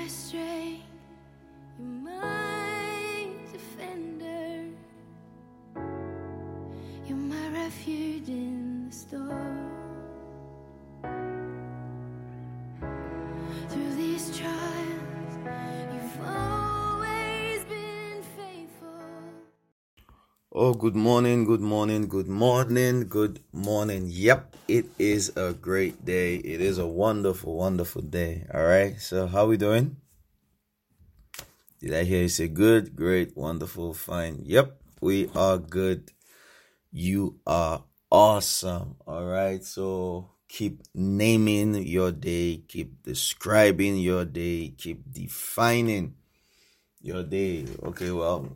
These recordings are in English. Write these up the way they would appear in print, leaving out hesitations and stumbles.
my strength, you're my defender. You're my refuge in the storm. Through these trials, you've always been faithful. Oh, good morning, good morning, good morning, good morning. Yep, it is a great day. It is a wonderful, wonderful day. All right, so how we doing? Did I hear you say good, great, wonderful, fine? Yep, we are good. You are awesome. All right, so keep naming your day, keep describing your day, keep defining your day. Okay, well,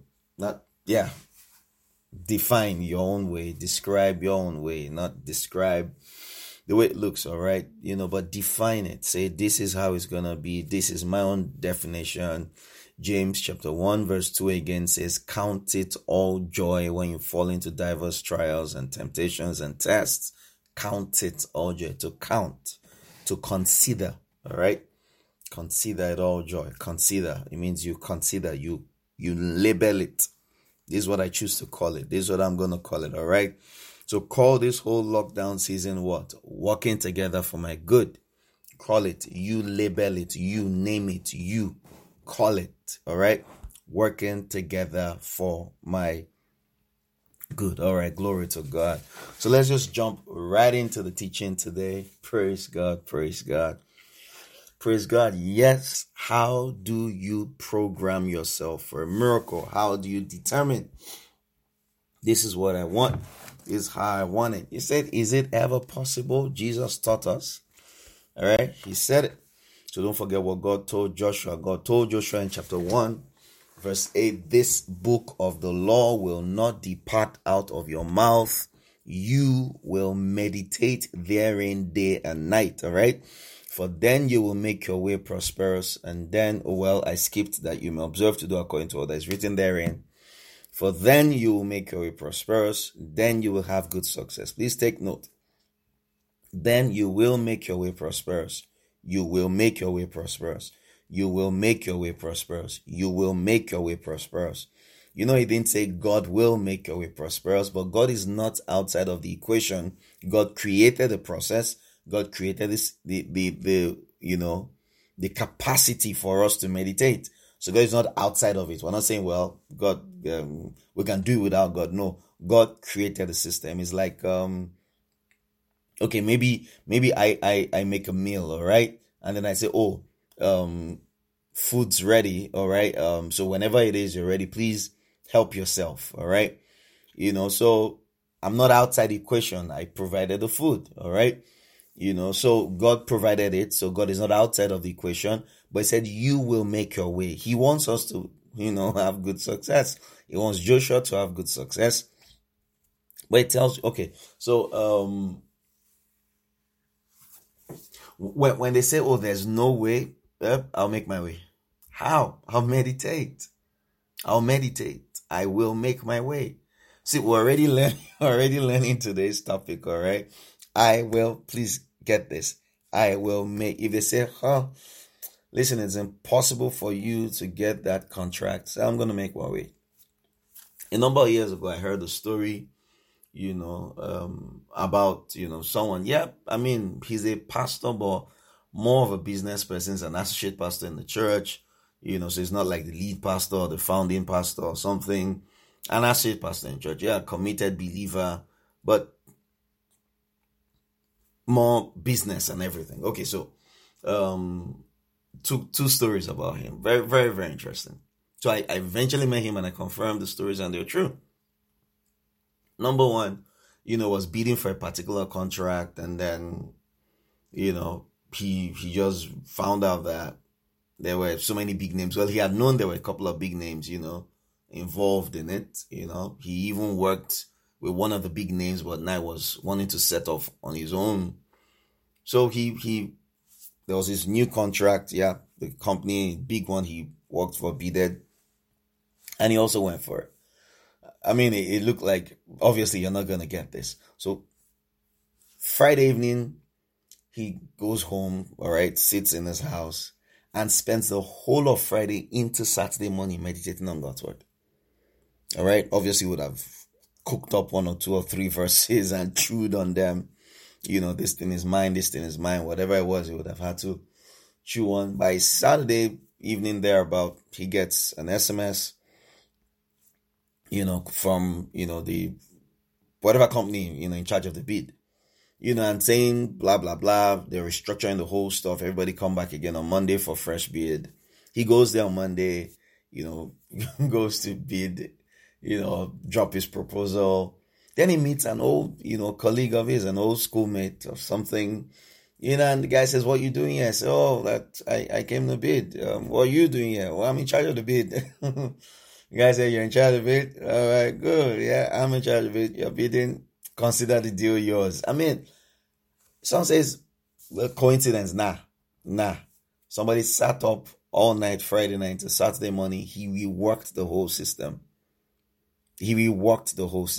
define your own way, describe your own way, not describe the way it looks, all right? But define it. Say, this is how it's gonna be. This is my own definition. James chapter 1 verse 2 again says, count it all joy when you fall into diverse trials and temptations and tests. Count it all joy. To count, to consider, all right? Consider it all joy. Consider, it means you consider, you label it. This is what I choose to call it. This is what I'm going to call it, all right? So call this whole lockdown season what? Working together for my good. Call it. You label it. You name it. You call it, all right? Working together for my good. All right, glory to God. So let's just jump right into the teaching today. Praise God, praise God. Praise God. Yes. How do you program yourself for a miracle? How do you determine this is what I want? This is how I want it. He said, is it ever possible? Jesus taught us. All right. He said it. So don't forget what God told Joshua. God told Joshua in chapter 1, verse 8, this book of the law will not depart out of your mouth. You will meditate therein day and night. All right. For then you will make your way prosperous. And then, I skipped that you may observe to do according to what is written therein. For then you will make your way prosperous. Then you will have good success. Please take note. Then you will make your way prosperous. You will make your way prosperous. You will make your way prosperous. You will make your way prosperous. He didn't say God will make your way prosperous, but God is not outside of the equation. God created the process. God created this, the capacity for us to meditate. So God is not outside of it. We're not saying, God, we can do it without God. No, God created the system. It's like, maybe I make a meal, all right? And then I say, food's ready, all right? So whenever it is you're ready, please help yourself, all right? So I'm not outside the equation. I provided the food, all right? So God provided it. So God is not outside of the equation, but he said, you will make your way. He wants us to, have good success. He wants Joshua to have good success. But it tells you, when they say, there's no way, I'll make my way. How? I'll meditate. I will make my way. See, we're already learning today's topic, all right? Please get this. I will make, if they say, listen, it's impossible for you to get that contract, so I'm going to make my way. A number of years ago, I heard a story, about, someone, he's a pastor, but more of a business person, he's an associate pastor in the church, so he's not like the lead pastor or the founding pastor or something, an associate pastor in church, a committed believer, but more business and everything. Okay, so two stories about him. Very, very, very interesting. So I eventually met him and I confirmed the stories and they're true. Number one, was bidding for a particular contract, and then, he just found out that there were so many big names. Well, he had known there were a couple of big names, involved in it. He even worked with one of the big names, but now was wanting to set off on his own. So there was this new contract, the company, big one he worked for, bidded, and he also went for it. It looked like, obviously, you're not going to get this. So Friday evening, he goes home, all right, sits in his house, and spends the whole of Friday into Saturday morning meditating on God's word. All right. Obviously, would have cooked up 1 or 2 or 3 verses and chewed on them. This thing is mine, this thing is mine, whatever it was, he would have had to chew on. By Saturday evening thereabout, he gets an SMS, from, the whatever company, in charge of the bid, and saying blah, blah, blah. They're restructuring the whole stuff. Everybody come back again on Monday for fresh bid. He goes there on Monday, goes to bid, drop his proposal. Then he meets an old, colleague of his, an old schoolmate or something, and the guy says, "What are you doing here?" I say, "Oh, that I came to bid. What are you doing here?" "Well, I'm in charge of the bid." The guy said, "You're in charge of it? All right, good. Yeah, I'm in charge of it. You're bidding. Consider the deal yours." I mean, some says, well, coincidence. Nah. Somebody sat up all night, Friday night to Saturday morning. He reworked the whole system. He reworked,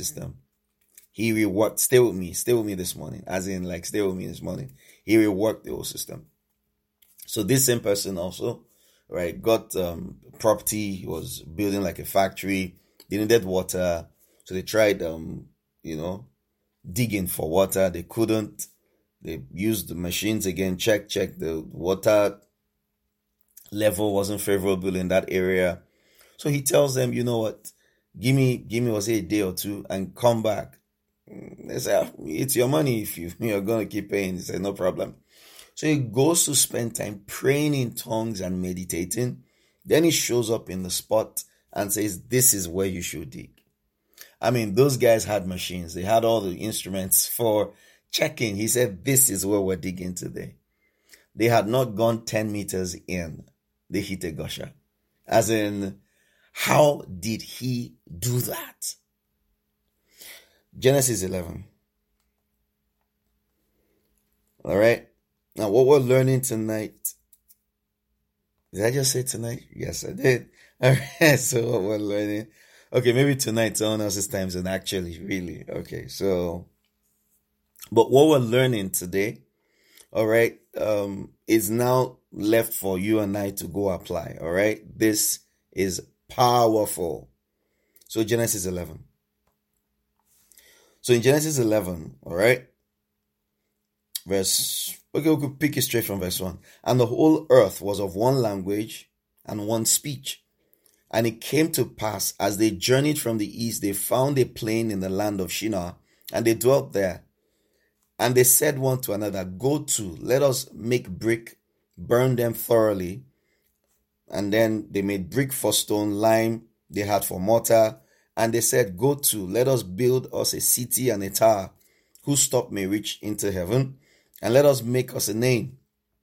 stay with me this morning. As in, like, stay with me this morning. He reworked the whole system. So this same person also, right, got property. He was building like a factory. They needed water. So they tried, digging for water. They couldn't. They used the machines again, check. The water level wasn't favorable in that area. So he tells them, "You know what? Give me was a day or two and come back." They say, "It's your money if you're going to keep paying." He said, "No problem." So he goes to spend time praying in tongues and meditating. Then he shows up in the spot and says, "This is where you should dig." I mean, those guys had machines. They had all the instruments for checking. He said, "This is where we're digging today." They had not gone 10 meters in. They hit a gusher. As in, how did he do that? Genesis 11. All right. Now, what we're learning tonight. Did I just say tonight? Yes, I did. All right. So what we're learning. Okay, maybe tonight, someone else's time, and actually, really. Okay, so. But what we're learning today, all right, is now left for you and I to go apply. All right. This is powerful. So Genesis 11. So in Genesis 11, all right, we could pick it straight from verse 1. "And the whole earth was of one language and one speech. And it came to pass, as they journeyed from the east, they found a plain in the land of Shinar, and they dwelt there. And they said one to another, 'Go to, let us make brick, burn them thoroughly.' And then they made brick for stone, lime they had for mortar. And they said, 'Go to, let us build us a city and a tower, whose top may reach into heaven. And let us make us a name,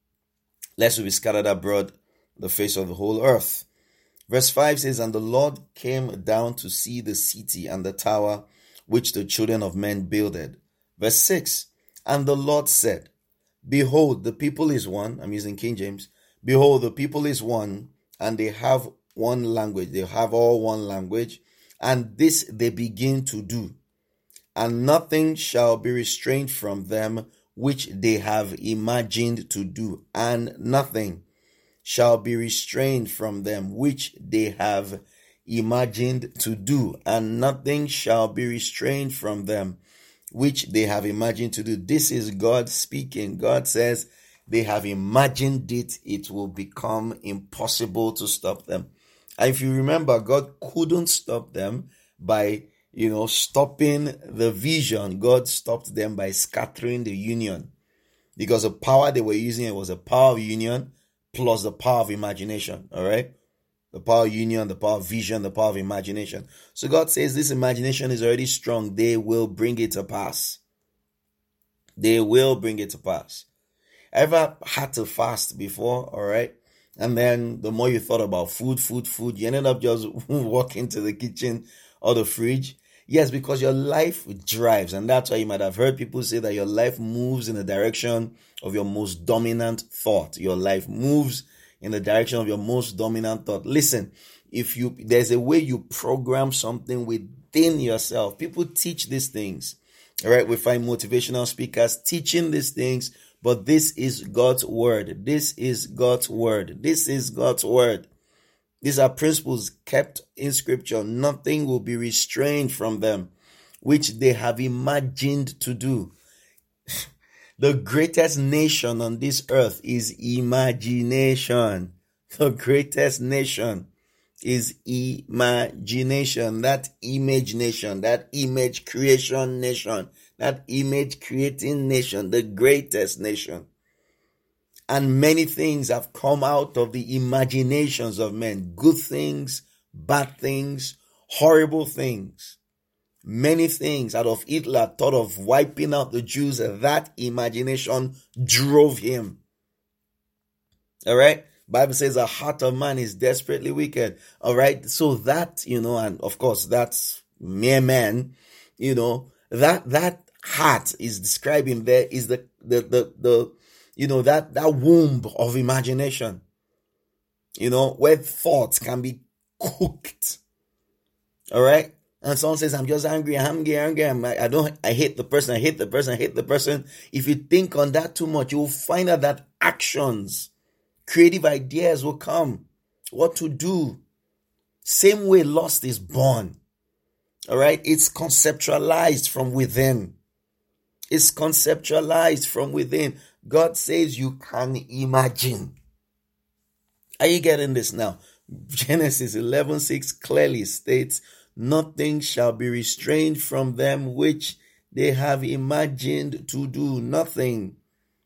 lest we be scattered abroad the face of the whole earth.' Verse 5 says, "And the Lord came down to see the city and the tower which the children of men builded." Verse 6, "And the Lord said, Behold, the people is one." I'm using King James. "Behold, the people is one, and they have one language." They have all one language. "And this they begin to do. And nothing shall be restrained from them which they have imagined to do. And nothing shall be restrained from them which they have imagined to do. And nothing shall be restrained from them which they have imagined to do." This is God speaking. God says they have imagined it. It will become impossible to stop them. And if you remember, God couldn't stop them by, stopping the vision. God stopped them by scattering the union, because the power they were using, it was a power of union plus the power of imagination. All right. The power of union, the power of vision, the power of imagination. So God says this imagination is already strong. They will bring it to pass. They will bring it to pass. Ever had to fast before? All right. And then the more you thought about food, you ended up just walking to the kitchen or the fridge. Yes, because your life drives. And that's why you might have heard people say that your life moves in the direction of your most dominant thought. Your life moves in the direction of your most dominant thought. Listen, there's a way you program something within yourself. People teach these things. All right. We find motivational speakers teaching these things, But this is God's word. This is God's word. This is God's word. These are principles kept in scripture. Nothing will be restrained from them, which they have imagined to do. The greatest nation on this earth is imagination. The greatest nation is imagination. That image nation, that image creation nation, that image creating nation, the greatest nation. And many things have come out of the imaginations of men. Good things, bad things, horrible things. Many things out of Hitler thought of wiping out the Jews. That imagination drove him. All right. Bible says the heart of man is desperately wicked. All right. So that, and of course that's mere man, that heart is describing there is the that womb of imagination, where thoughts can be cooked. All right. And someone says, I'm just angry. I hate the person. If you think on that too much, you will find out that actions, creative ideas will come. What to do. Same way lust is born. All right. It's conceptualized from within. It's conceptualized from within. God says you can imagine. Are you getting this now? Genesis 11:6 clearly states, nothing shall be restrained from them which they have imagined to do. Nothing.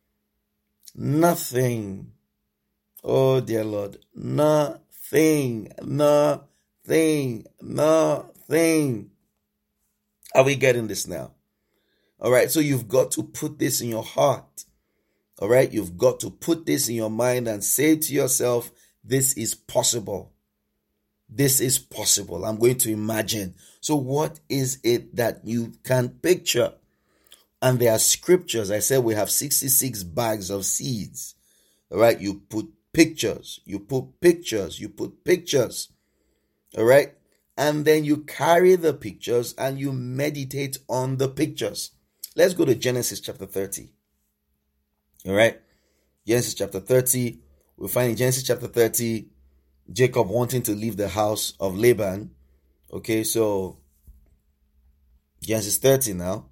Nothing. Oh, dear Lord. Nothing. Nothing. Nothing. Are we getting this now? All right. So you've got to put this in your heart. All right. You've got to put this in your mind and say to yourself, this is possible. This is possible. I'm going to imagine. So what is it that you can picture? And there are scriptures. I said we have 66 bags of seeds. All right. You put pictures. You put pictures. You put pictures. All right. And then you carry the pictures and you meditate on the pictures. Let's go to Genesis chapter 30. All right. Genesis chapter 30. We'll find in Genesis chapter 30, Jacob wanting to leave the house of Laban. Okay, so Genesis 30 now.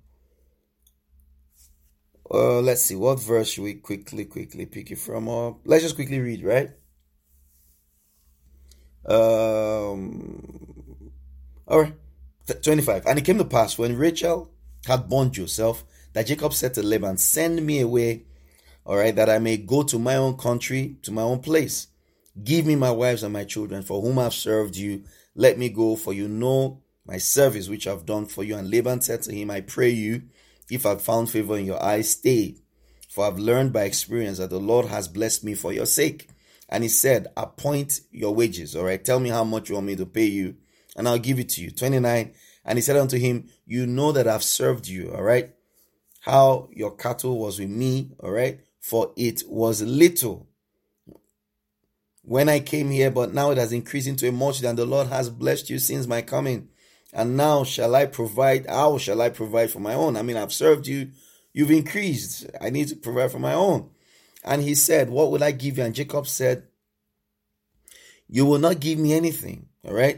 Let's see, what verse should we quickly pick it from? Let's just quickly read, right? All right, 25. And it came to pass when Rachel had borne Joseph, that Jacob said to Laban, send me away, all right, that I may go to my own country, to my own place. Give me my wives and my children, for whom I have served you. Let me go, for you know my service which I have done for you. And Laban said to him, I pray you, if I have found favor in your eyes, stay. For I have learned by experience that the Lord has blessed me for your sake. And he said, appoint your wages, all right? Tell me how much you want me to pay you, and I'll give it to you. 29. And he said unto him, you know that I've served you, all right? How your cattle was with me, all right? For it was little when I came here, but now it has increased into a multitude, and the Lord has blessed you since my coming. And now how shall I provide for my own? I mean, I've served you, you've increased. I need to provide for my own. And he said, what will I give you? And Jacob said, you will not give me anything, all right?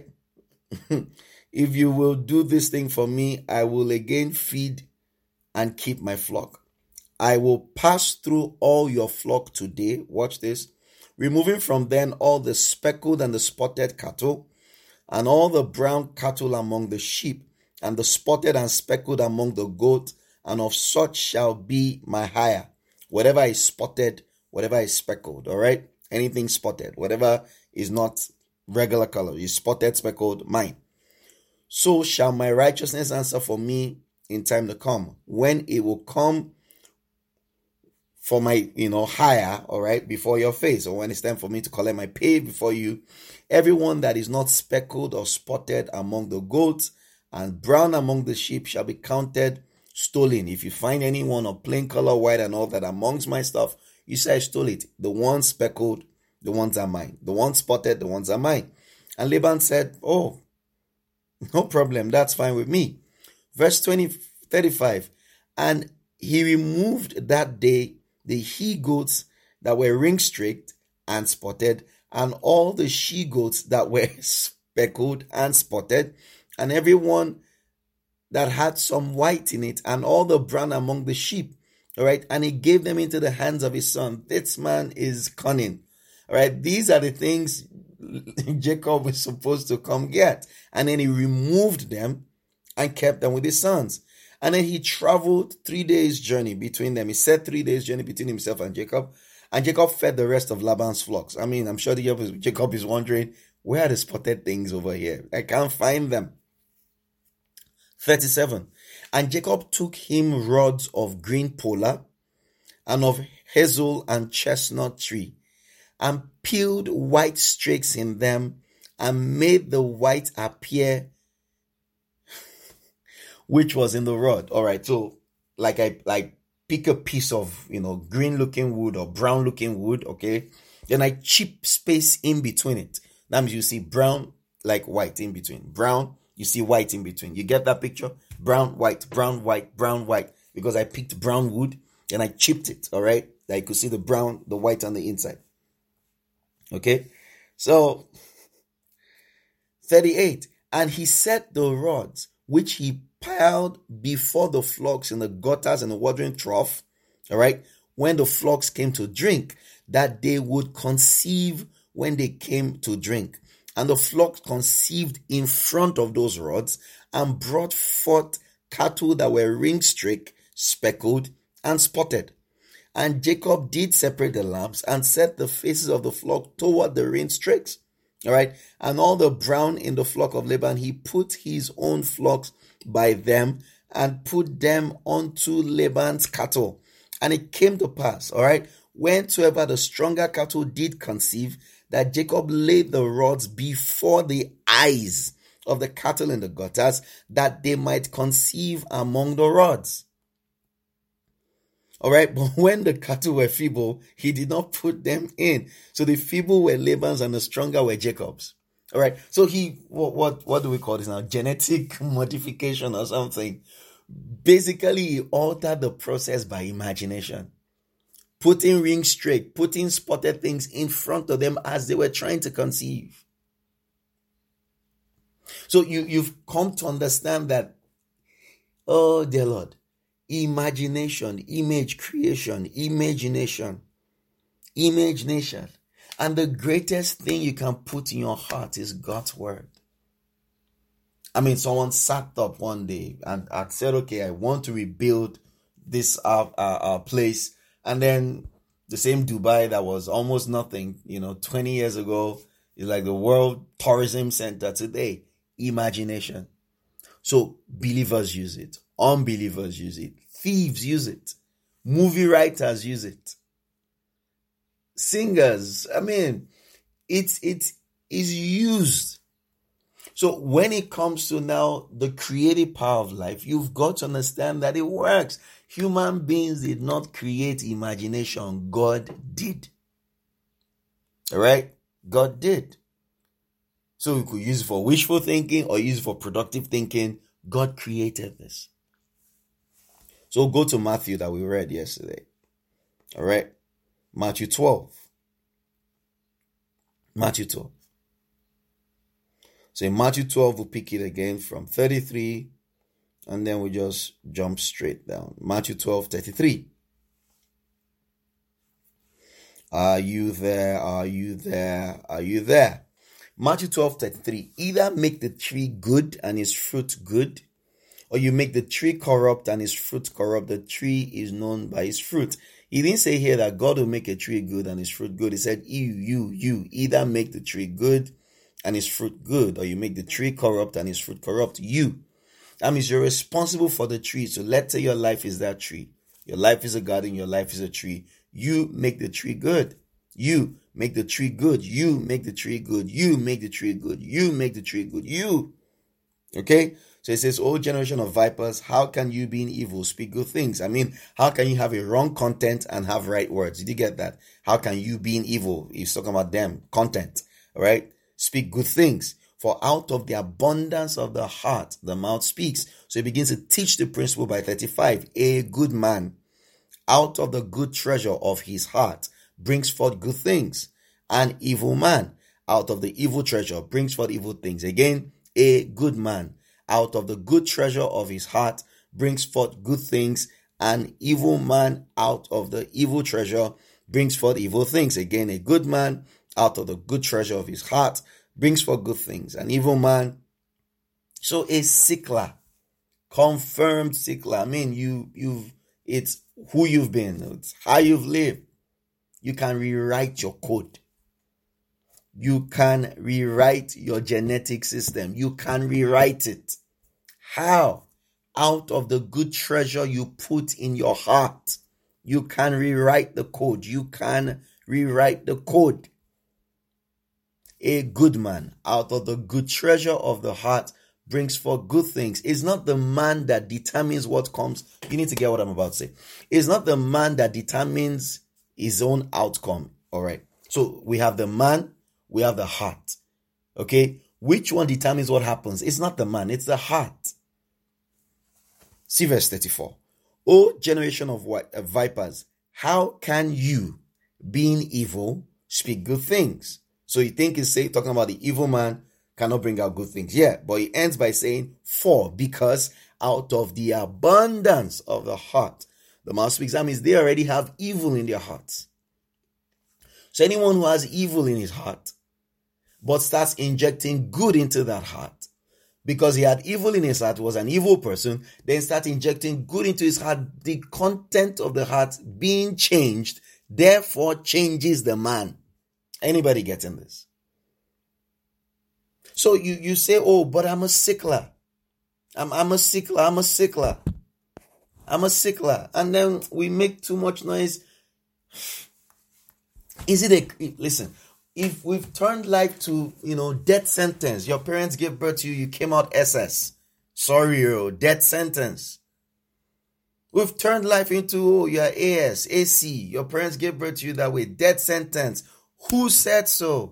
If you will do this thing for me, I will again feed and keep my flock. I will pass through all your flock today. Watch this. Removing from them all the speckled and the spotted cattle, and all the brown cattle among the sheep, and the spotted and speckled among the goats, and of such shall be my hire. Whatever is spotted, whatever is speckled, all right? Anything spotted, whatever is not regular color, is spotted, speckled, mine. So shall my righteousness answer for me in time to come, when it will come for my, hire, all right, before your face, or when it's time for me to collect my pay before you. Everyone that is not speckled or spotted among the goats and brown among the sheep shall be counted stolen. If you find anyone of plain color, white and all that amongst my stuff, you say I stole it. The ones speckled, the ones are mine. The ones spotted, the ones are mine. And Laban said, oh, no problem, that's fine with me. Verse 35, and he removed that day the he-goats that were ring-streaked and spotted, and all the she-goats that were speckled and spotted, and every one that had some white in it, and all the brown among the sheep. All right. And he gave them into the hands of his son. This man is cunning. All right. These are the things Jacob was supposed to come get. And then he removed them and kept them with his sons. And then he traveled 3 days journey between them. He said 3 days journey between himself and Jacob. And Jacob fed the rest of Laban's flocks. I mean, I'm sure Jacob is wondering, where are the spotted things over here? I can't find them. 37. And Jacob took him rods of green polar and of hazel and chestnut tree, and peeled white streaks in them, and made the white appear which was in the rod. All right, so like pick a piece of green looking wood or brown looking wood, okay? Then I chip space in between it. That means you see brown like white in between. Brown, you see white in between. You get that picture? Brown, white, brown, white, brown, white. Because I picked brown wood and I chipped it, all right? That you could see the brown, the white on the inside. Okay? So, 38. And he set the rods, which he piled before the flocks in the gutters and the watering trough, all right? When the flocks came to drink, that they would conceive when they came to drink. And the flock conceived in front of those rods and brought forth cattle that were ring-streaked, speckled, and spotted. And Jacob did separate the lambs and set the faces of the flock toward the ring-streaks. All right. And all the brown in the flock of Laban, he put his own flocks by them and put them onto Laban's cattle. And it came to pass, all right, whensoever the stronger cattle did conceive, that Jacob laid the rods before the eyes of the cattle in the gutters, that they might conceive among the rods. All right, but when the cattle were feeble, he did not put them in. So the feeble were Laban's and the stronger were Jacob's. All right, so what do we call this now? Genetic modification or something. Basically, he altered the process by imagination. Putting ring straight, putting spotted things in front of them as they were trying to conceive. So you've come to understand that, oh dear Lord, imagination, image creation, imagination. And the greatest thing you can put in your heart is God's word. I mean, someone sat up one day and said, okay, I want to rebuild this place. And then the same Dubai that was almost nothing, 20 years ago, is like the World Tourism Center today. Imagination. So believers use it. Unbelievers use it. Thieves use it. Movie writers use it. Singers. I mean, it is used. So when it comes to now the creative power of life, you've got to understand that it works. Human beings did not create imagination. God did. All right? God did. So we could use it for wishful thinking or use it for productive thinking. God created this. So go to Matthew that we read yesterday. All right? Matthew 12. Matthew 12. So in Matthew 12, we'll pick it again from 33, and then we just jump straight down. Matthew 12, 33. Are you there? Are you there? Are you there? Matthew 12, 33. Either make the tree good and its fruit good, or you make the tree corrupt and its fruit corrupt. The tree is known by its fruit. He didn't say here that God will make a tree good and its fruit good. He said, you either make the tree good and its fruit good, or you make the tree corrupt and its fruit corrupt. You. That means you're responsible for the tree. So let's say your life is that tree. Your life is a garden. Your life is a tree. You make the tree good. You make the tree good. You make the tree good. You make the tree good. You make the tree good. You. Okay? So it says, "O generation of vipers, how can you, being evil, speak good things?" I mean, how can you have a wrong content and have right words? Did you get that? How can you, being evil, he's talking about them, content, all right? Speak good things. For out of the abundance of the heart, the mouth speaks. So he begins to teach the principle by 35. A good man out of the good treasure of his heart brings forth good things. An evil man out of the evil treasure brings forth evil things. Again, a good man out of the good treasure of his heart brings forth good things. An evil man out of the evil treasure brings forth evil things. Again, a good man out of the good treasure of his heart brings forth good things. An evil man. So a sickler, confirmed sickler. I mean, it's who you've been. It's how you've lived. You can rewrite your code. You can rewrite your genetic system. You can rewrite it. How? Out of the good treasure you put in your heart. You can rewrite the code. You can rewrite the code. A good man out of the good treasure of the heart brings forth good things. It's not the man that determines what comes. You need to get what I'm about to say. It's not the man that determines his own outcome. All right. So we have the man, we have the heart. Okay. Which one determines what happens? It's not the man, it's the heart. See verse 34. O generation of vipers, how can you, being evil, speak good things? So you think he's talking about the evil man cannot bring out good things. Yeah, but he ends by saying, because out of the abundance of the heart, the mouth speaks. That means they already have evil in their hearts. So anyone who has evil in his heart, but starts injecting good into that heart, because he had evil in his heart, was an evil person, then start injecting good into his heart, the content of the heart being changed, therefore changes the man. Anybody getting this? So you say, oh, but I'm a sickler. I'm a sickler. And then we make too much noise. Listen, if we've turned life to, death sentence, your parents gave birth to you, you came out SS. Sorry, death sentence. We've turned life into, you're AS, AC. Your parents gave birth to you that way, death sentence. Who said so?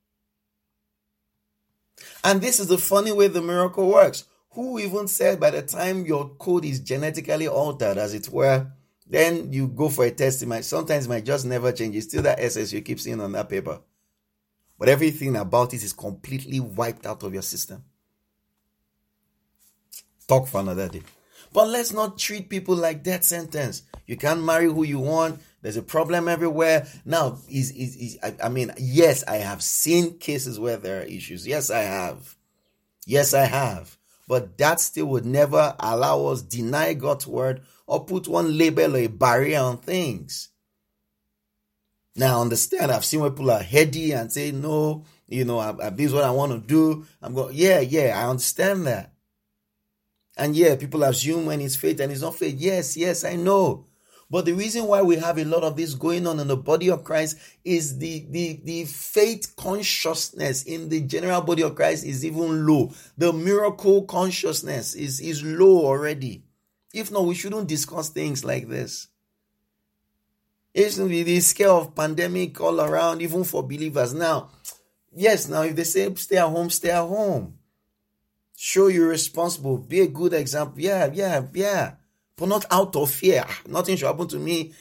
And this is the funny way the miracle works. Who even said by the time your code is genetically altered, as it were, then you go for a test, sometimes it might just never change. It's still that SS you keep seeing on that paper. But everything about it is completely wiped out of your system. Talk for another day. But let's not treat people like death sentence. You can't marry who you want. There's a problem everywhere. Now, yes, I have seen cases where there are issues. Yes, I have. But that still would never allow us deny God's word or put one label or a barrier on things. Now, understand, I've seen where people are heady and say, no, this is what I want to do. I understand that. And people assume when it's faith and it's not faith. Yes, I know. But the reason why we have a lot of this going on in the body of Christ is the faith consciousness in the general body of Christ is even low. The miracle consciousness is low already. If not, we shouldn't discuss things like this. It's the scale of pandemic all around, even for believers. Now, if they say stay at home, stay at home. Show you're responsible. Be a good example. Yeah. But not out of fear. Nothing should happen to me.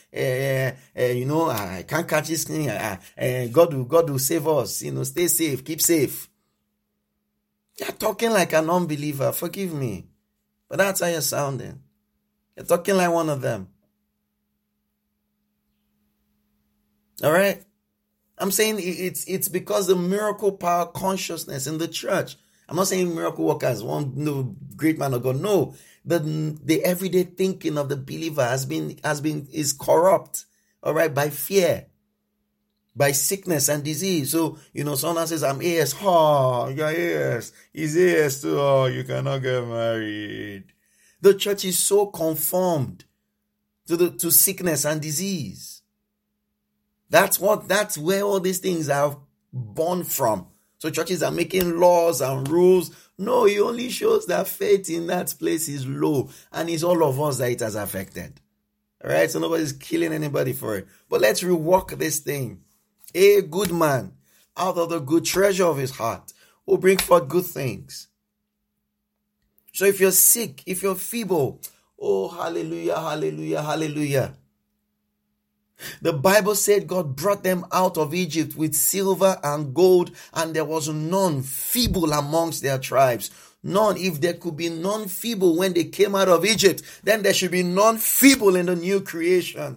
I can't catch this thing. God will save us. Stay safe. Keep safe. You're talking like an unbeliever. Forgive me. But that's how you're sounding. You're talking like one of them. All right? I'm saying it's because the miracle power consciousness in the church. I'm not saying miracle workers, one great man of God. No. The everyday thinking of the believer is corrupt, all right, by fear, by sickness and disease. So, someone says, I'm AS. Oh, you're AS. He's AS too. Oh, you cannot get married. The church is so conformed to sickness and disease. That's where all these things are born from. So churches are making laws and rules. No, it only shows that faith in that place is low. And it's all of us that it has affected. All right, so nobody's killing anybody for it. But let's rework this thing. A good man, out of the good treasure of his heart, will bring forth good things. So if you're sick, if you're feeble, oh, hallelujah, hallelujah, hallelujah. The Bible said God brought them out of Egypt with silver and gold, and there was none feeble amongst their tribes. None. If there could be none feeble when they came out of Egypt, then there should be none feeble in the new creation.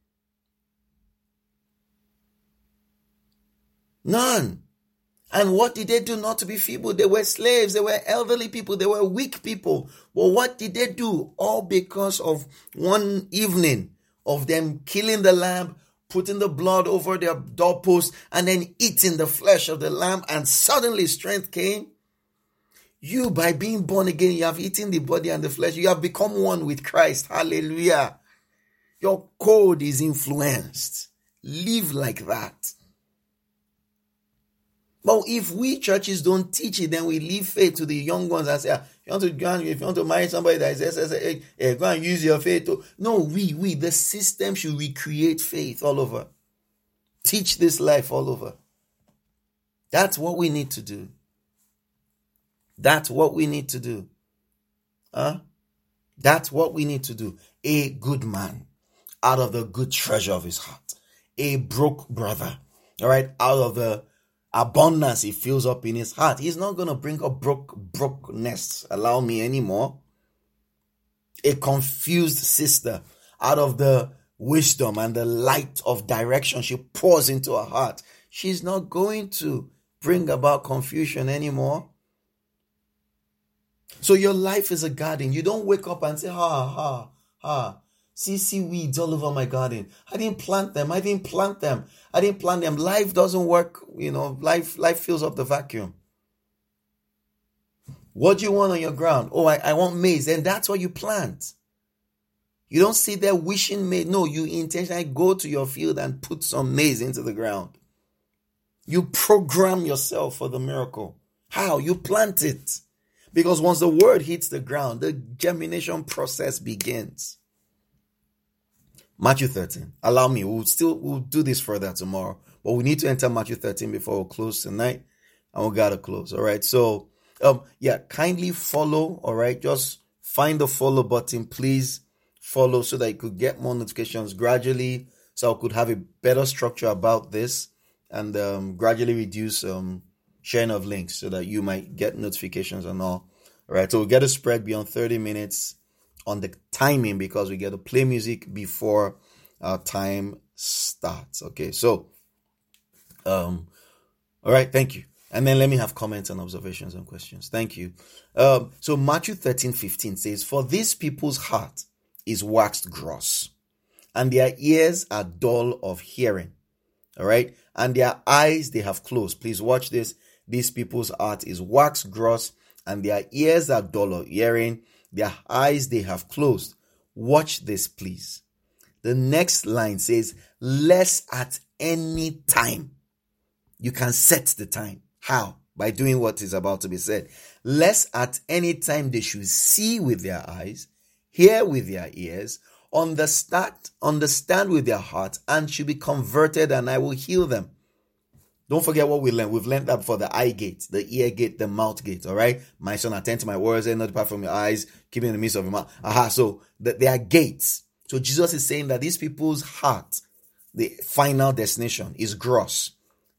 None. And what did they do not to be feeble? They were slaves, they were elderly people, they were weak people. But what did they do? All because of one evening of them killing the lamb, putting the blood over their doorpost, and then eating the flesh of the lamb, and suddenly strength came. You, by being born again, you have eaten the body and the flesh. You have become one with Christ. Hallelujah. Your code is influenced. Live like that. But if we churches don't teach it, then we leave faith to the young ones and say, if you want to marry somebody that is go and use your faith. No, we, the system should recreate faith all over. Teach this life all over. That's what we need to do. That's what we need to do. That's what we need to do. A good man out of the good treasure of his heart. A broke brother, all right, out of the abundance he fills up in his heart. He's not going to bring up brokenness, allow me, anymore. A confused sister, out of the wisdom and the light of direction she pours into her heart, she's not going to bring about confusion anymore. So your life is a garden. You don't wake up and say, see weeds all over my garden. I didn't plant them. Life doesn't work. Life fills up the vacuum. What do you want on your ground? Oh, I want maize. And that's what you plant. You don't sit there wishing maize. No, you intentionally go to your field and put some maize into the ground. You program yourself for the miracle. How? You plant it. Because once the word hits the ground, the germination process begins. Matthew 13. Allow me, we'll do this further tomorrow. But we need to enter Matthew 13 before we close tonight. And we gotta close. All right. So, kindly follow. All right. Just find the follow button. Please follow so that you could get more notifications gradually. So I could have a better structure about this and gradually reduce sharing of links so that you might get notifications and all. All right. So we get a spread beyond 30 minutes on the timing because we get to play music before our time starts. Okay. So, all right. Thank you. And then let me have comments and observations and questions. Thank you. So Matthew 13:15 says, "For these people's heart is waxed gross, and their ears are dull of hearing." All right. "And their eyes they have closed." Please watch this. These people's heart is waxed gross, and their ears are dull of hearing. Their eyes they have closed. Watch this, please. The next line says, "Lest at any time." You can set the time. How? By doing what is about to be said. "Lest at any time they should see with their eyes, hear with their ears, understand with their heart, and should be converted, and I will heal them." Don't forget what we learned. We've learned that for the eye gate, the ear gate, the mouth gate. All right. "My son, attend to my words and not depart from your eyes, keep in the midst of your mouth." So they are gates. So Jesus is saying that these people's heart, the final destination, is gross.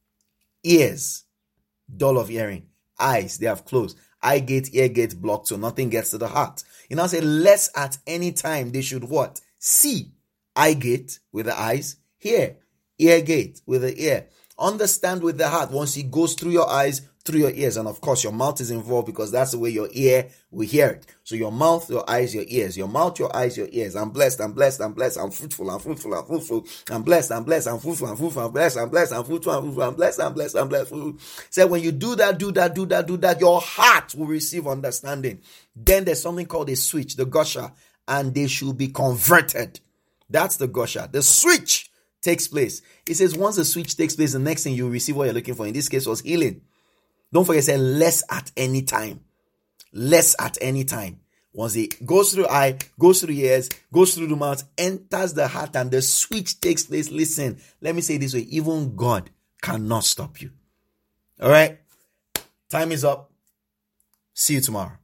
Ears, dull of hearing. Eyes, they have closed. Eye gate, ear gate blocked, so nothing gets to the heart. He now said, lest at any time they should what? See. Eye gate with the eyes. Hear. Ear gate with the ear. Understand with the heart. Once it goes through your eyes, through your ears. And of course, your mouth is involved because that's the way your ear will hear it. So your mouth, your eyes, your ears. Your mouth, your eyes, your ears. I'm blessed, I'm blessed, I'm blessed, I'm fruitful, I'm fruitful, I'm fruitful. I'm blessed, I'm blessed, I'm fruitful, I'm fruitful, I'm blessed, I'm blessed, I'm fruitful, I'm fruitful, I'm blessed, I'm blessed, I'm blessed. So when you do that, your heart will receive understanding. Then there's something called a switch, the gusher, and they should be converted. That's the gusher. The switch takes place. It says once the switch takes place, the next thing you receive what you're looking for. In this case was healing. Don't forget, say less at any time. Less at any time. Once it goes through eye, goes through ears, goes through the mouth, enters the heart, and the switch takes place. Listen, let me say it this way. Even God cannot stop you. All right. Time is up. See you tomorrow.